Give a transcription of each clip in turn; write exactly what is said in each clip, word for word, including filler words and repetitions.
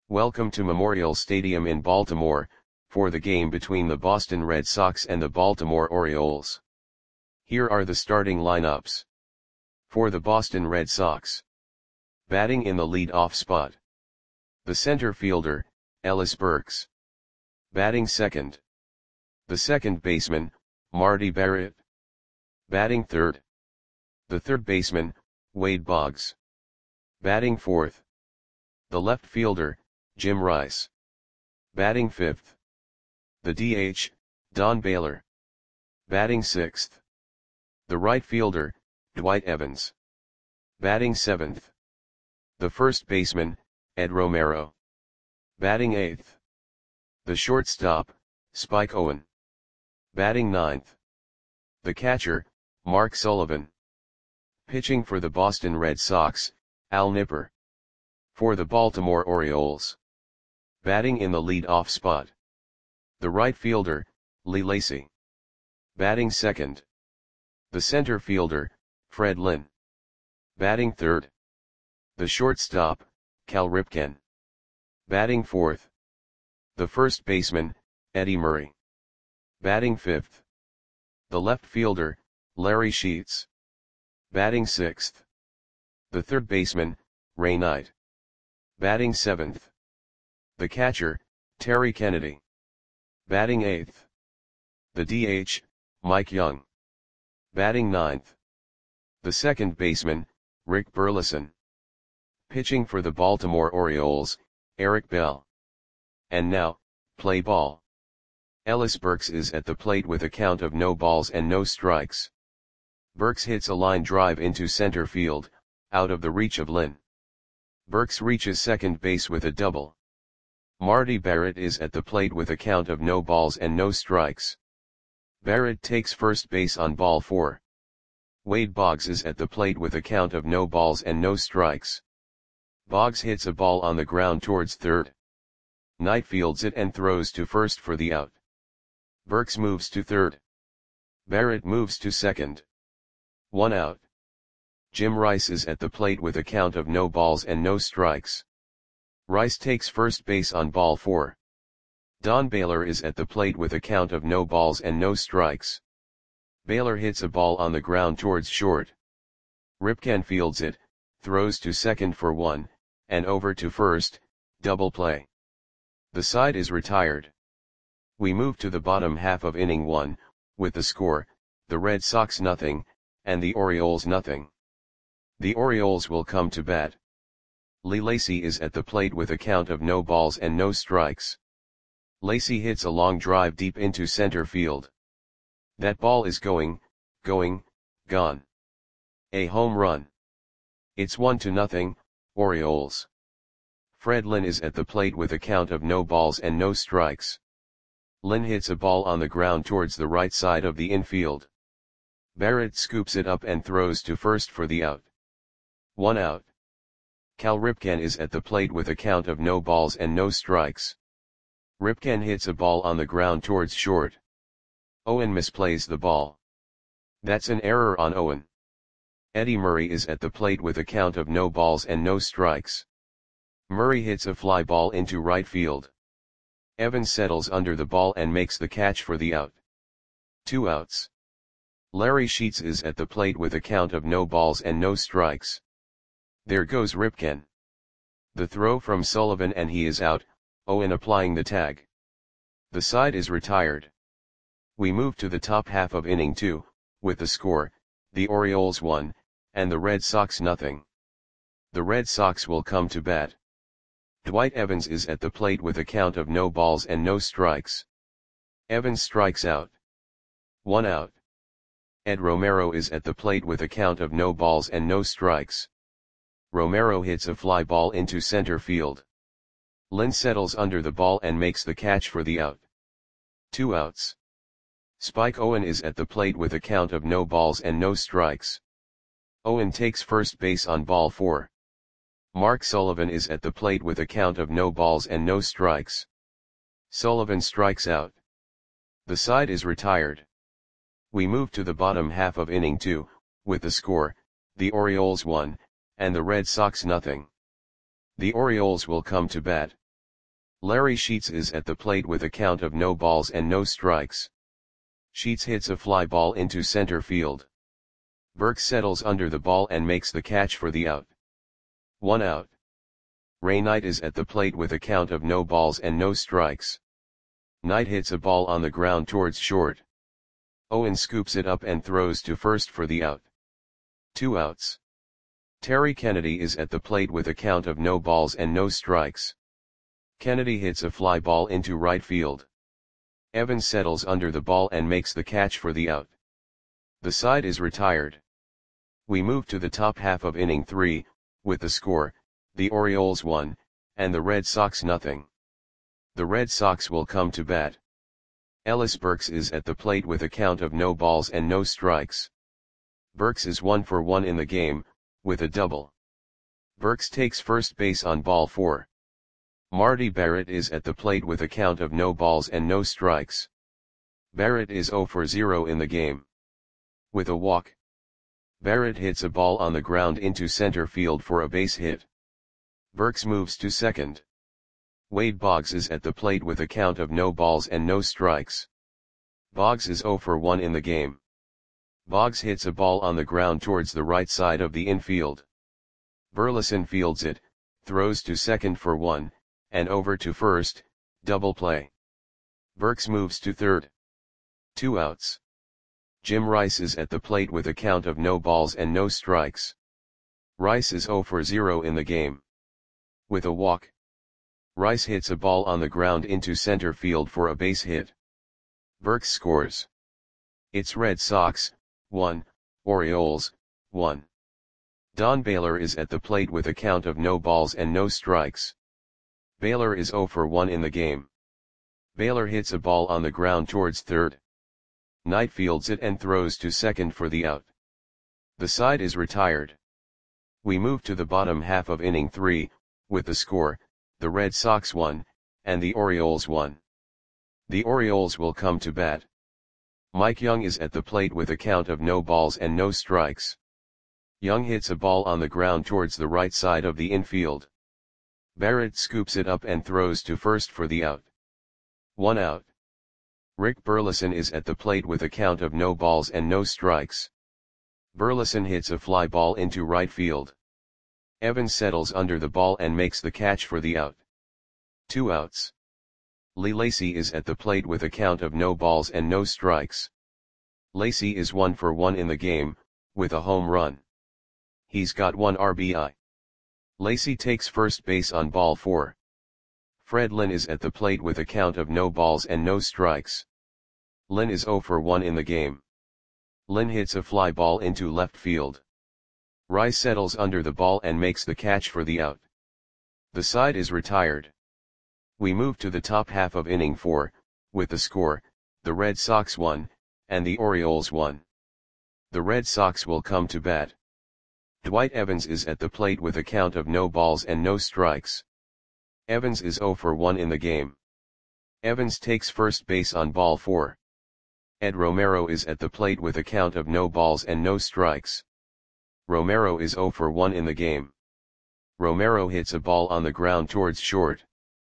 Welcome to Memorial Stadium in Baltimore, for the game between the Boston Red Sox and the Baltimore Orioles. Here are the starting lineups. For the Boston Red Sox. Batting in the lead-off spot. The center fielder, Ellis Burks. Batting second. The second baseman, Marty Barrett. Batting third. The third baseman, Wade Boggs. Batting fourth. The left fielder, Jim Rice. Batting fifth. The D H, Don Baylor. Batting sixth. The right fielder, Dwight Evans. Batting seventh. The first baseman, Ed Romero. Batting eighth. The shortstop, Spike Owen. Batting ninth. The catcher, Mark Sullivan. Pitching for the Boston Red Sox, Al Nipper. For the Baltimore Orioles. Batting in the lead-off spot. The right fielder, Lee Lacy. Batting second. The center fielder, Fred Lynn. Batting third. The shortstop, Cal Ripken. Batting fourth. The first baseman, Eddie Murray. Batting fifth. The left fielder, Larry Sheets. Batting sixth. The third baseman, Ray Knight. Batting seventh. The catcher, Terry Kennedy. Batting eighth. The D H, Mike Young. Batting ninth. The second baseman, Rick Burleson. Pitching for the Baltimore Orioles, Eric Bell. And now, play ball. Ellis Burks is at the plate with a count of no balls and no strikes. Burks hits a line drive into center field, out of the reach of Lynn. Burks reaches second base with a double. Marty Barrett is at the plate with a count of no balls and no strikes. Barrett takes first base on ball four. Wade Boggs is at the plate with a count of no balls and no strikes. Boggs hits a ball on the ground towards third. Knight fields it and throws to first for the out. Burks moves to third. Barrett moves to second. One out. Jim Rice is at the plate with a count of no balls and no strikes. Rice takes first base on ball four. Don Baylor is at the plate with a count of no balls and no strikes. Baylor hits a ball on the ground towards short. Ripken fields it, throws to second for one, and over to first, double play. The side is retired. We move to the bottom half of inning one, with the score, the Red Sox nothing, and the Orioles nothing. The Orioles will come to bat. Lee Lacy is at the plate with a count of no balls and no strikes. Lacy hits a long drive deep into center field. That ball is going, going, gone. A home run. It's one to nothing, Orioles. Fred Lynn is at the plate with a count of no balls and no strikes. Lynn hits a ball on the ground towards the right side of the infield. Barrett scoops it up and throws to first for the out. One out. Cal Ripken is at the plate with a count of no balls and no strikes. Ripken hits a ball on the ground towards short. Owen misplays the ball. That's an error on Owen. Eddie Murray is at the plate with a count of no balls and no strikes. Murray hits a fly ball into right field. Evans settles under the ball and makes the catch for the out. Two outs. Larry Sheets is at the plate with a count of no balls and no strikes. There goes Ripken. The throw from Sullivan and he is out, Owen applying the tag. The side is retired. We move to the top half of inning two, with the score, the Orioles one, and the Red Sox nothing. The Red Sox will come to bat. Dwight Evans is at the plate with a count of no balls and no strikes. Evans strikes out. One out. Ed Romero is at the plate with a count of no balls and no strikes. Romero hits a fly ball into center field. Lynn settles under the ball and makes the catch for the out. Two outs. Spike Owen is at the plate with a count of no balls and no strikes. Owen takes first base on ball four. Mark Sullivan is at the plate with a count of no balls and no strikes. Sullivan strikes out. The side is retired. We move to the bottom half of inning two, with the score, the Orioles one, and the Red Sox nothing. The Orioles will come to bat. Larry Sheets is at the plate with a count of no balls and no strikes. Sheets hits a fly ball into center field. Burks settles under the ball and makes the catch for the out. One out. Ray Knight is at the plate with a count of no balls and no strikes. Knight hits a ball on the ground towards short. Owen scoops it up and throws to first for the out. Two outs. Terry Kennedy is at the plate with a count of no balls and no strikes. Kennedy hits a fly ball into right field. Evans settles under the ball and makes the catch for the out. The side is retired. We move to the top half of inning three, with the score, the Orioles one, and the Red Sox nothing. The Red Sox will come to bat. Ellis Burks is at the plate with a count of no balls and no strikes. Burks is one for one in the game, with a double. Burks takes first base on ball four. Marty Barrett is at the plate with a count of no balls and no strikes. Barrett is zero for zero in the game. With a walk. Barrett hits a ball on the ground into center field for a base hit. Burks moves to second. Wade Boggs is at the plate with a count of no balls and no strikes. Boggs is zero for one in the game. Boggs hits a ball on the ground towards the right side of the infield. Burleson fields it, throws to second for one, and over to first, double play. Burks moves to third. Two outs. Jim Rice is at the plate with a count of no balls and no strikes. Rice is zero for zero in the game. With a walk. Rice hits a ball on the ground into center field for a base hit. Burks scores. It's Red Sox, one, Orioles, one. Don Baylor is at the plate with a count of no balls and no strikes. Baylor is zero for one in the game. Baylor hits a ball on the ground towards third. Knight fields it and throws to second for the out. The side is retired. We move to the bottom half of inning three, with the score, the Red Sox one, and the Orioles one. The Orioles will come to bat. Mike Young is at the plate with a count of no balls and no strikes. Young hits a ball on the ground towards the right side of the infield. Barrett scoops it up and throws to first for the out. One out. Rick Burleson is at the plate with a count of no balls and no strikes. Burleson hits a fly ball into right field. Evans settles under the ball and makes the catch for the out. Two outs. Lee Lacy is at the plate with a count of no balls and no strikes. Lacy is one for one in the game, with a home run. He's got one R B I. Lacy takes first base on ball four. Fred Lynn is at the plate with a count of no balls and no strikes. Lynn is zero for one in the game. Lynn hits a fly ball into left field. Rice settles under the ball and makes the catch for the out. The side is retired. We move to the top half of inning four, with the score, the Red Sox one, and the Orioles one. The Red Sox will come to bat. Dwight Evans is at the plate with a count of no balls and no strikes. Evans is zero for one in the game. Evans takes first base on ball four. Ed Romero is at the plate with a count of no balls and no strikes. Romero is zero for one in the game. Romero hits a ball on the ground towards short.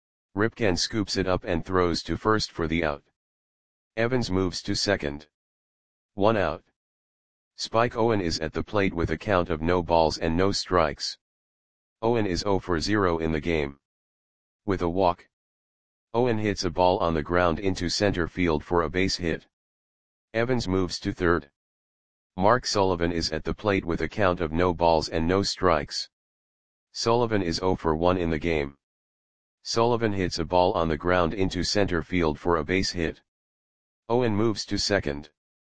Ripken scoops it up and throws to first for the out. Evans moves to second. One out. Spike Owen is at the plate with a count of no balls and no strikes. Owen is zero for zero in the game. With a walk. Owen hits a ball on the ground into center field for a base hit. Evans moves to third. Mark Sullivan is at the plate with a count of no balls and no strikes. Sullivan is zero for one in the game. Sullivan hits a ball on the ground into center field for a base hit. Owen moves to second.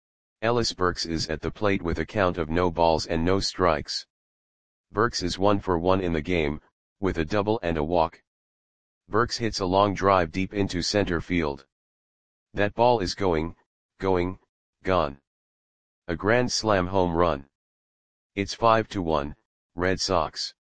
Ellis Burks is at the plate with a count of no balls and no strikes. Burks is one for one in the game, with a double and a walk. Burks hits a long drive deep into center field. That ball is going, going, gone. A grand slam home run. It's five to one, Red Sox.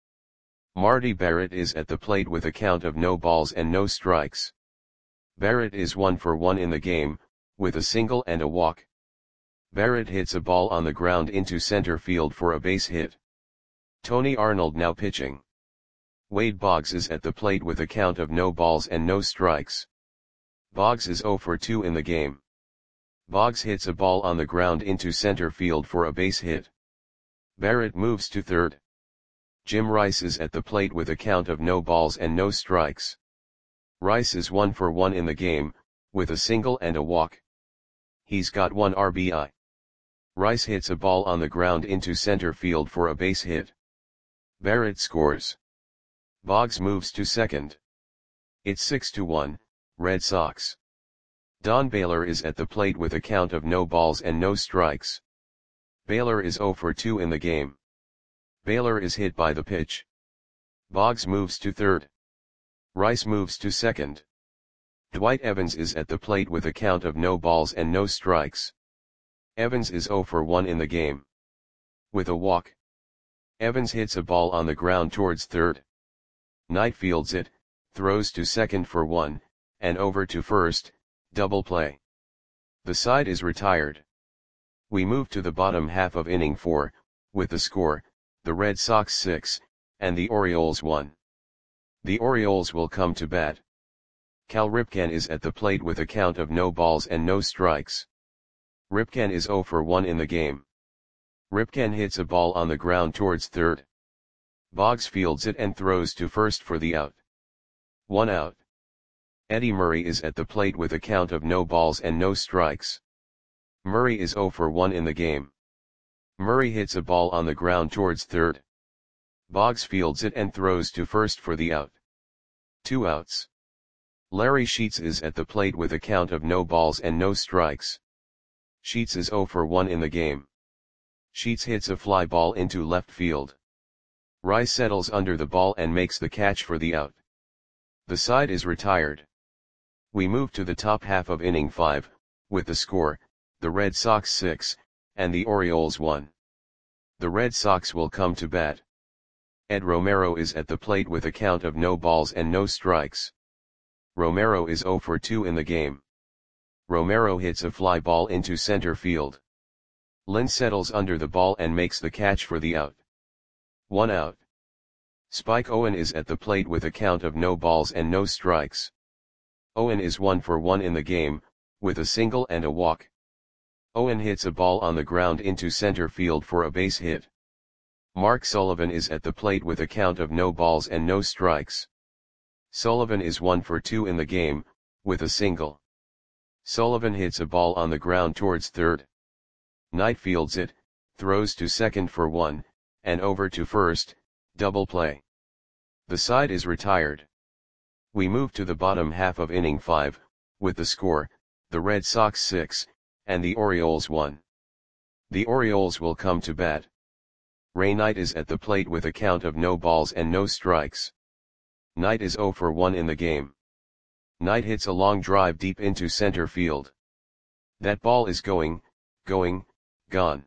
Marty Barrett is at the plate with a count of no balls and no strikes. Barrett is one for one in the game, with a single and a walk. Barrett hits a ball on the ground into center field for a base hit. Tony Arnold now pitching. Wade Boggs is at the plate with a count of no balls and no strikes. Boggs is zero for two in the game. Boggs hits a ball on the ground into center field for a base hit. Barrett moves to third. Jim Rice is at the plate with a count of no balls and no strikes. Rice is one for one in the game, with a single and a walk. He's got one R B I. Rice hits a ball on the ground into center field for a base hit. Barrett scores. Boggs moves to second. It's six to one, Red Sox. Don Baylor is at the plate with a count of no balls and no strikes. Baylor is zero for two in the game. Baylor is hit by the pitch. Boggs moves to third. Rice moves to second. Dwight Evans is at the plate with a count of no balls and no strikes. Evans is zero for one in the game. With a walk. Evans hits a ball on the ground towards third. Knight fields it, throws to second for one, and over to first, double play. The side is retired. We move to the bottom half of inning four, with the score, the Red Sox six, and the Orioles one. The Orioles will come to bat. Cal Ripken is at the plate with a count of no balls and no strikes. Ripken is zero for one in the game. Ripken hits a ball on the ground towards third. Boggs fields it and throws to first for the out. One out. Eddie Murray is at the plate with a count of no balls and no strikes. Murray is zero for one in the game. Murray hits a ball on the ground towards third. Boggs fields it and throws to first for the out. Two outs. Larry Sheets is at the plate with a count of no balls and no strikes. Sheets is zero for one in the game. Sheets hits a fly ball into left field. Rice settles under the ball and makes the catch for the out. The side is retired. We move to the top half of inning five, with the score, the Red Sox six, and the Orioles one. The Red Sox will come to bat. Ed Romero is at the plate with a count of no balls and no strikes. Romero is zero for two in the game. Romero hits a fly ball into center field. Lynn settles under the ball and makes the catch for the out. One out. Spike Owen is at the plate with a count of no balls and no strikes. Owen is one for one in the game, with a single and a walk. Owen hits a ball on the ground into center field for a base hit. Mark Sullivan is at the plate with a count of no balls and no strikes. Sullivan is one for two in the game, with a single. Sullivan hits a ball on the ground towards third. Knight fields it, throws to second for one, and over to first, double play. The side is retired. We move to the bottom half of inning five, with the score, the Red Sox six, and the Orioles one. The Orioles will come to bat. Ray Knight is at the plate with a count of no balls and no strikes. Knight is zero for one in the game. Knight hits a long drive deep into center field. That ball is going, going, gone.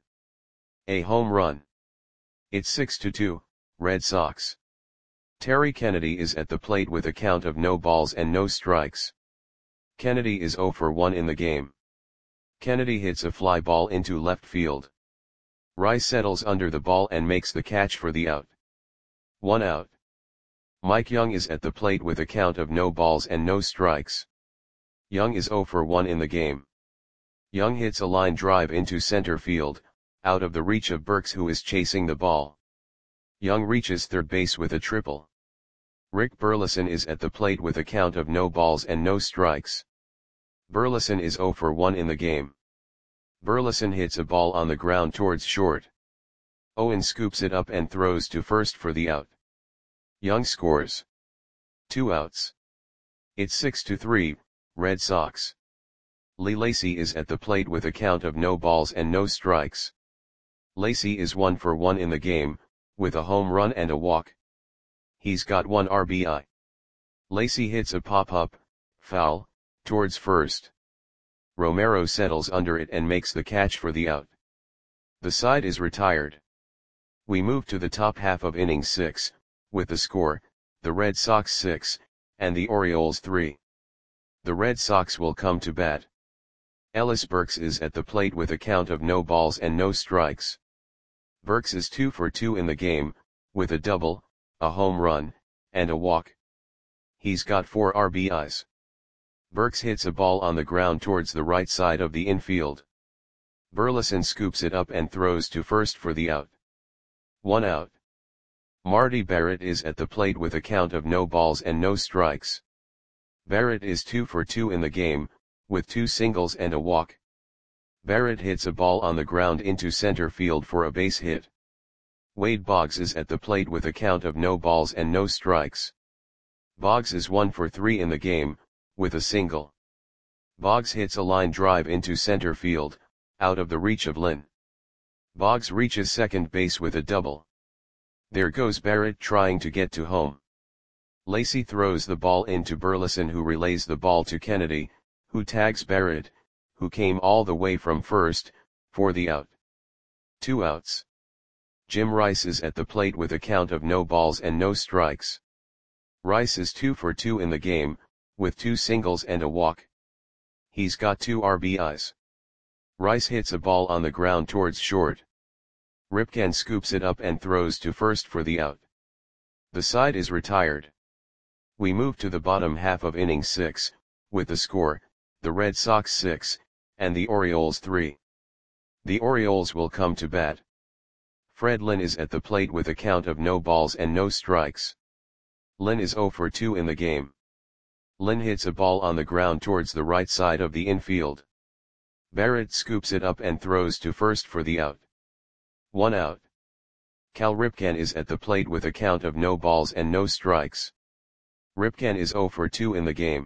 A home run. It's six to two, Red Sox. Terry Kennedy is at the plate with a count of no balls and no strikes. Kennedy is zero for one in the game. Kennedy hits a fly ball into left field. Rice settles under the ball and makes the catch for the out. One out. Mike Young is at the plate with a count of no balls and no strikes. Young is zero for one in the game. Young hits a line drive into center field, out of the reach of Burks, who is chasing the ball. Young reaches third base with a triple. Rick Burleson is at the plate with a count of no balls and no strikes. Burleson is zero for one in the game. Burleson hits a ball on the ground towards short. Owen scoops it up and throws to first for the out. Young scores. Two outs. It's six to three, Red Sox. Lee Lacy is at the plate with a count of no balls and no strikes. Lacy is one for one in the game, with a home run and a walk. He's got one R B I. Lacy hits a pop-up, foul, towards first. Romero settles under it and makes the catch for the out. The side is retired. We move to the top half of inning six, with the score, the Red Sox six, and the Orioles three. The Red Sox will come to bat. Ellis Burks is at the plate with a count of no balls and no strikes. Burks is two for two in the game, with a double, a home run, and a walk. He's got four R B Is. Burks hits a ball on the ground towards the right side of the infield. Burleson scoops it up and throws to first for the out. One out. Marty Barrett is at the plate with a count of no balls and no strikes. Barrett is two for two in the game, with two singles and a walk. Barrett hits a ball on the ground into center field for a base hit. Wade Boggs is at the plate with a count of no balls and no strikes. Boggs is one for three in the game, with a single. Boggs hits a line drive into center field, out of the reach of Lynn. Boggs reaches second base with a double. There goes Barrett trying to get to home. Lacey throws the ball into Burleson, who relays the ball to Kennedy, who tags Barrett, who came all the way from first, for the out. Two outs. Jim Rice is at the plate with a count of no balls and no strikes. Rice is two for two in the game, with two singles and a walk. He's got two R B Is. Rice hits a ball on the ground towards short. Ripken scoops it up and throws to first for the out. The side is retired. We move to the bottom half of inning six, with the score, the Red Sox six, and the Orioles three. The Orioles will come to bat. Fred Lynn is at the plate with a count of no balls and no strikes. Lynn is zero for two in the game. Lynn hits a ball on the ground towards the right side of the infield. Barrett scoops it up and throws to first for the out. One out. Cal Ripken is at the plate with a count of no balls and no strikes. Ripken is zero for two in the game.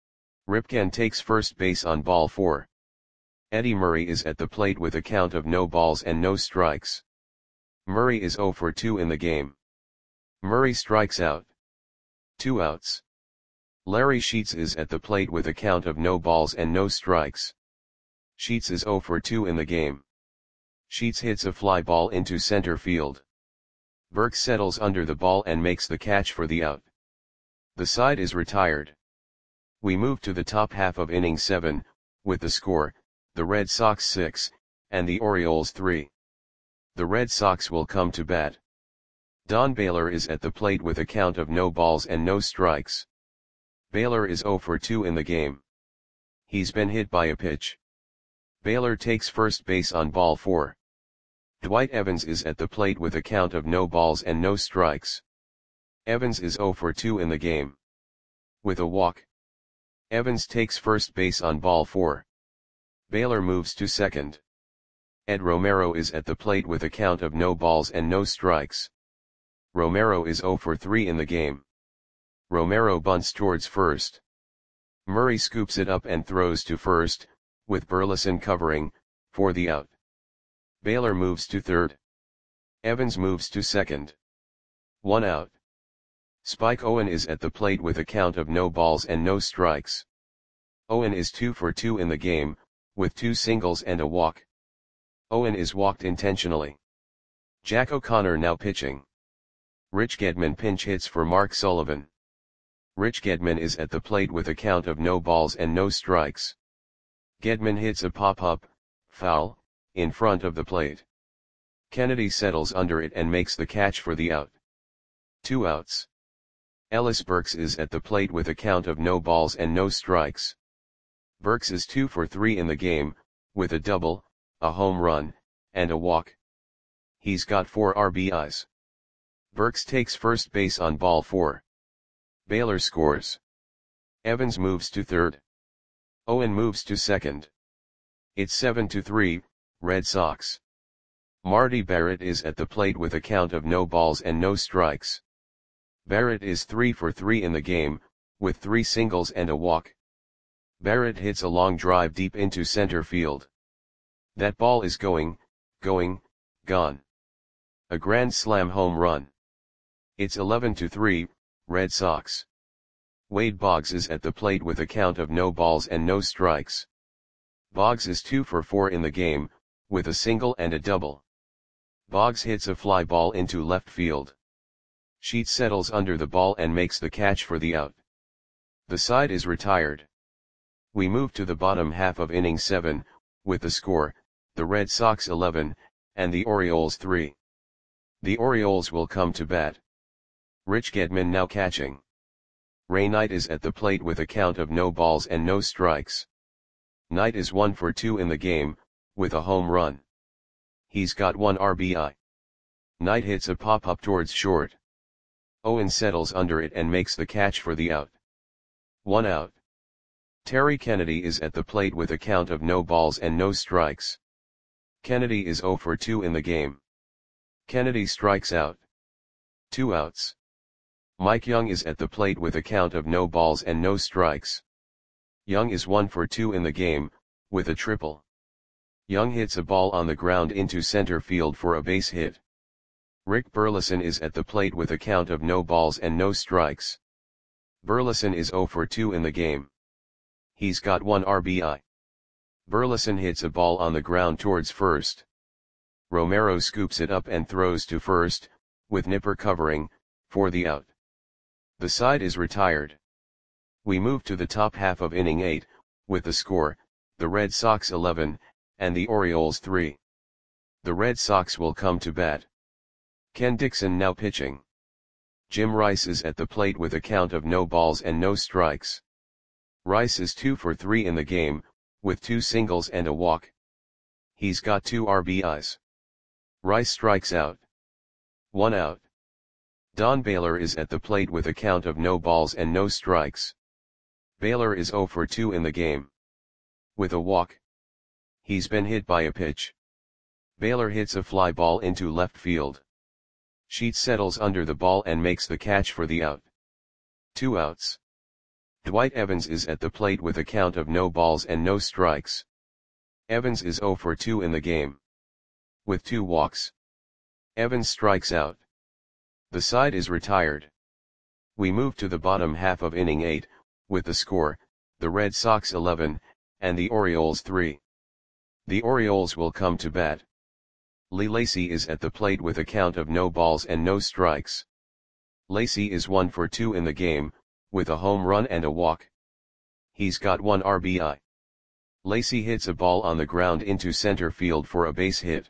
Ripken takes first base on ball four. Eddie Murray is at the plate with a count of no balls and no strikes. Murray is zero for two in the game. Murray strikes out. Two outs. Larry Sheets is at the plate with a count of no balls and no strikes. Sheets is zero for two in the game. Sheets hits a fly ball into center field. Burke settles under the ball and makes the catch for the out. The side is retired. We move to the top half of inning seven, with the score, the Red Sox six, and the Orioles three. The Red Sox will come to bat. Don Baylor is at the plate with a count of no balls and no strikes. Baylor is zero for two in the game. He's been hit by a pitch. Baylor takes first base on ball four. Dwight Evans is at the plate with a count of no balls and no strikes. Evans is zero for two in the game. With a walk. Evans takes first base on ball four. Baylor moves to second. Ed Romero is at the plate with a count of no balls and no strikes. Romero is zero for three in the game. Romero bunts towards first. Murray scoops it up and throws to first, with Burleson covering, for the out. Baylor moves to third. Evans moves to second. One out. Spike Owen is at the plate with a count of no balls and no strikes. Owen is two for two in the game, with two singles and a walk. Owen is walked intentionally. Jack O'Connor now pitching. Rich Gedman pinch hits for Mark Sullivan. Rich Gedman is at the plate with a count of no balls and no strikes. Gedman hits a pop-up, foul, in front of the plate. Kennedy settles under it and makes the catch for the out. Two outs. Ellis Burks is at the plate with a count of no balls and no strikes. Burks is two for three in the game, with a double, a home run, and a walk. He's got four R B Is. Burks takes first base on ball four. Baylor scores. Evans moves to third. Owen moves to second. It's seven to three, Red Sox. Marty Barrett is at the plate with a count of no balls and no strikes. Barrett is three for three in the game, with three singles and a walk. Barrett hits a long drive deep into center field. That ball is going, going, gone. A grand slam home run. It's eleven to three, Red Sox. Wade Boggs is at the plate with a count of no balls and no strikes. Boggs is two for four in the game, with a single and a double. Boggs hits a fly ball into left field. Sheets settles under the ball and makes the catch for the out. The side is retired. We move to the bottom half of inning seven, with the score, the Red Sox eleven, and the Orioles three. The Orioles will come to bat. Rich Gedman now catching. Ray Knight is at the plate with a count of no balls and no strikes. Knight is one for two in the game, with a home run. He's got one R B I. Knight hits a pop-up towards short. Owen settles under it and makes the catch for the out. One out. Terry Kennedy is at the plate with a count of no balls and no strikes. Kennedy is zero for two in the game. Kennedy strikes out. Two outs. Mike Young is at the plate with a count of no balls and no strikes. Young is one for two in the game, with a triple. Young hits a ball on the ground into center field for a base hit. Rick Burleson is at the plate with a count of no balls and no strikes. Burleson is zero for two in the game. He's got one R B I. Burleson hits a ball on the ground towards first. Romero scoops it up and throws to first, with Nipper covering, for the out. The side is retired. We move to the top half of inning eight, with the score, the Red Sox eleven, and the Orioles three. The Red Sox will come to bat. Ken Dixon now pitching. Jim Rice is at the plate with a count of no balls and no strikes. Rice is two for three in the game, with two singles and a walk. He's got two R B Is. Rice strikes out. One out. Don Baylor is at the plate with a count of no balls and no strikes. Baylor is zero for two in the game. With a walk. He's been hit by a pitch. Baylor hits a fly ball into left field. Sheets settles under the ball and makes the catch for the out. Two outs. Dwight Evans is at the plate with a count of no balls and no strikes. Evans is zero for two in the game. With two walks. Evans strikes out. The side is retired. We move to the bottom half of inning eight, with the score, the Red Sox eleven, and the Orioles three. The Orioles will come to bat. Lee Lacy is at the plate with a count of no balls and no strikes. Lacy is one for two in the game, with a home run and a walk. He's got one R B I. Lacy hits a ball on the ground into center field for a base hit.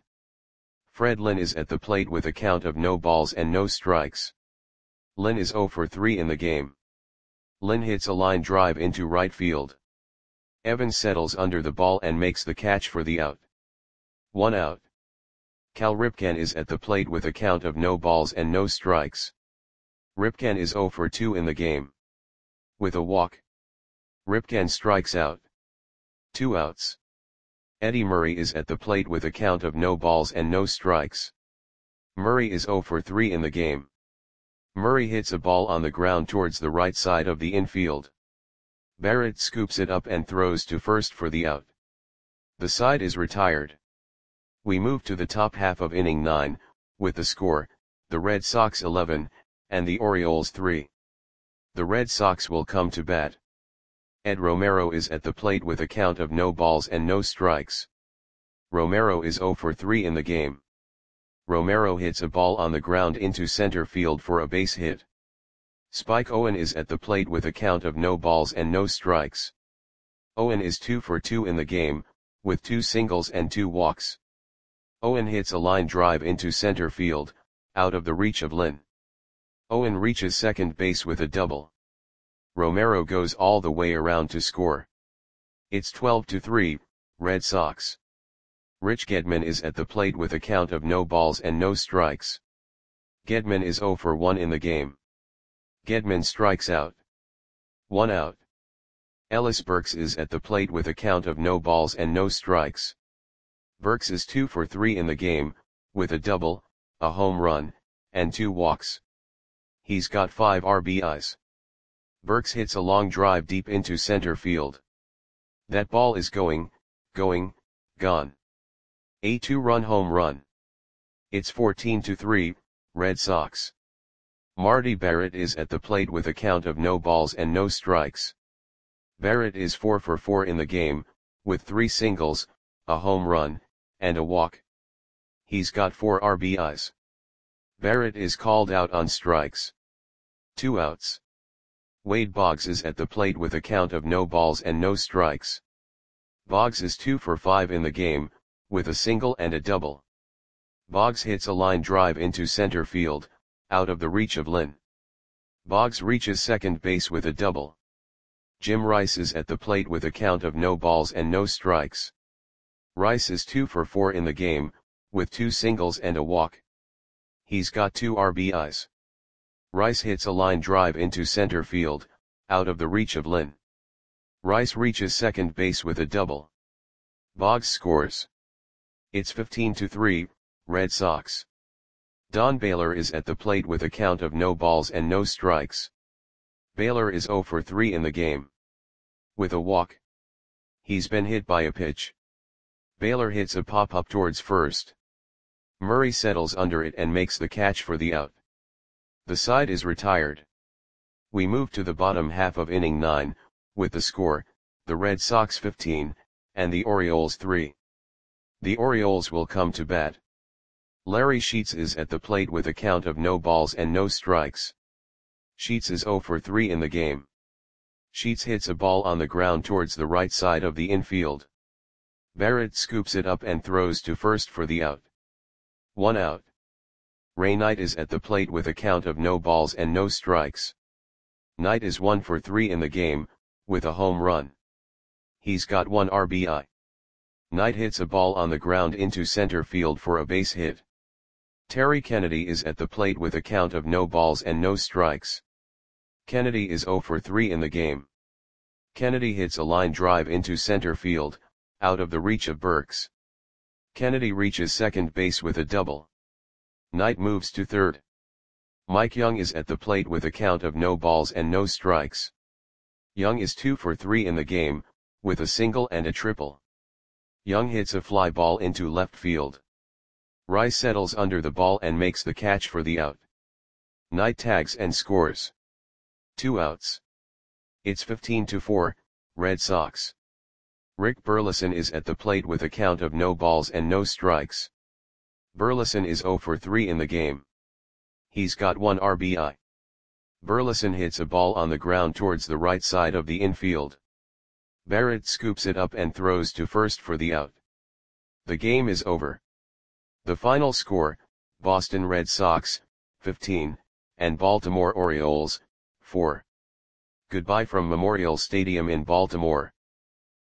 Fred Lynn is at the plate with a count of no balls and no strikes. Lynn is zero for three in the game. Lynn hits a line drive into right field. Evans settles under the ball and makes the catch for the out. One out. Cal Ripken is at the plate with a count of no balls and no strikes. Ripken is zero for two in the game. With a walk. Ripken strikes out. Two outs. Eddie Murray is at the plate with a count of no balls and no strikes. Murray is zero for three in the game. Murray hits a ball on the ground towards the right side of the infield. Barrett scoops it up and throws to first for the out. The side is retired. We move to the top half of inning nine, with the score, the Red Sox eleven, and the Orioles three. The Red Sox will come to bat. Ed Romero is at the plate with a count of no balls and no strikes. Romero is zero for three in the game. Romero hits a ball on the ground into center field for a base hit. Spike Owen is at the plate with a count of no balls and no strikes. Owen is two for two in the game, with two singles and two walks. Owen hits a line drive into center field, out of the reach of Lynn. Owen reaches second base with a double. Romero goes all the way around to score. It's twelve to three, Red Sox. Rich Gedman is at the plate with a count of no balls and no strikes. Gedman is zero for one in the game. Gedman strikes out. One out. Ellis Burks is at the plate with a count of no balls and no strikes. Burks is two for three in the game, with a double, a home run, and two walks. He's got five R B Is. Burks hits a long drive deep into center field. That ball is going, going, gone. A two-run home run. It's fourteen to three, Red Sox. Marty Barrett is at the plate with a count of no balls and no strikes. Barrett is four for four in the game, with three singles, a home run, and a walk. He's got four R B Is. Barrett is called out on strikes. Two outs. Wade Boggs is at the plate with a count of no balls and no strikes. Boggs is two for five in the game, with a single and a double. Boggs hits a line drive into center field, out of the reach of Lynn. Boggs reaches second base with a double. Jim Rice is at the plate with a count of no balls and no strikes. Rice is two for four in the game, with two singles and a walk. He's got two R B Is. Rice hits a line drive into center field, out of the reach of Lynn. Rice reaches second base with a double. Boggs scores. It's fifteen to three, Red Sox. Don Baylor is at the plate with a count of no balls and no strikes. Baylor is zero for three in the game. With a walk. He's been hit by a pitch. Baylor hits a pop-up towards first. Murray settles under it and makes the catch for the out. The side is retired. We move to the bottom half of inning nine, with the score, the Red Sox fifteen, and the Orioles three. The Orioles will come to bat. Larry Sheets is at the plate with a count of no balls and no strikes. Sheets is zero for three in the game. Sheets hits a ball on the ground towards the right side of the infield. Barrett scoops it up and throws to first for the out. One out. Ray Knight is at the plate with a count of no balls and no strikes. Knight is one for three in the game, with a home run. He's got one R B I. Knight hits a ball on the ground into center field for a base hit. Terry Kennedy is at the plate with a count of no balls and no strikes. Kennedy is zero for three in the game. Kennedy hits a line drive into center field, out of the reach of Burks. Kennedy reaches second base with a double. Knight moves to third. Mike Young is at the plate with a count of no balls and no strikes. Young is two for three in the game, with a single and a triple. Young hits a fly ball into left field. Rice settles under the ball and makes the catch for the out. Knight tags and scores. Two outs. It's fifteen to four, Red Sox. Rick Burleson is at the plate with a count of no balls and no strikes. Burleson is zero for three in the game. He's got one R B I. Burleson hits a ball on the ground towards the right side of the infield. Barrett scoops it up and throws to first for the out. The game is over. The final score, Boston Red Sox, fifteen, and Baltimore Orioles, four. Goodbye from Memorial Stadium in Baltimore.